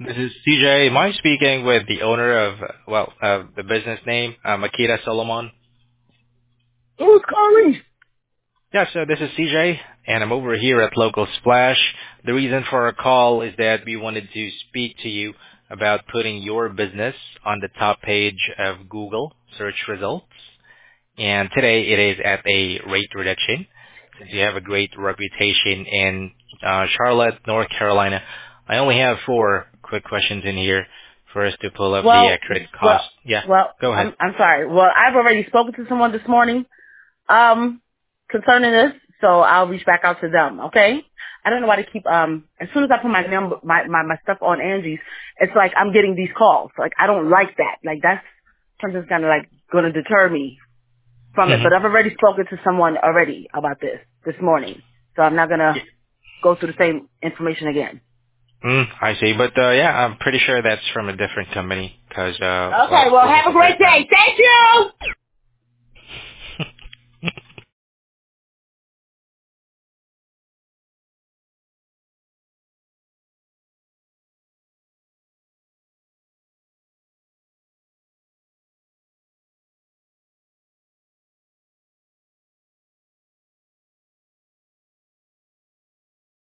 This is CJ. Am I speaking with the owner of, the business name, Makita Solomon? Who's calling? Yeah, so this is CJ, and I'm over here at Local Splash. The reason for our call is that we wanted to speak to you about putting your business on the top page of Google search results. And today it is at a rate reduction. Since you have a great reputation in Charlotte, North Carolina, I only have 4 quick questions in here for us to pull up the Well, accurate well, cost. Yeah, well, go ahead. I'm sorry. Well, I've already spoken to someone this morning, concerning this, so I'll reach back out to them, okay? I don't know why they keep, as soon as I put my number, my stuff on Angie's, it's like I'm getting these calls. Like, I don't like that. Like, that's something's kind of like going to deter me from it. Mm-hmm. But I've already spoken to someone already about this morning. So I'm not going to go through the same information again. I see. But yeah, I'm pretty sure that's from a different company because Okay, well, this is have a the third great time. day. Thank you!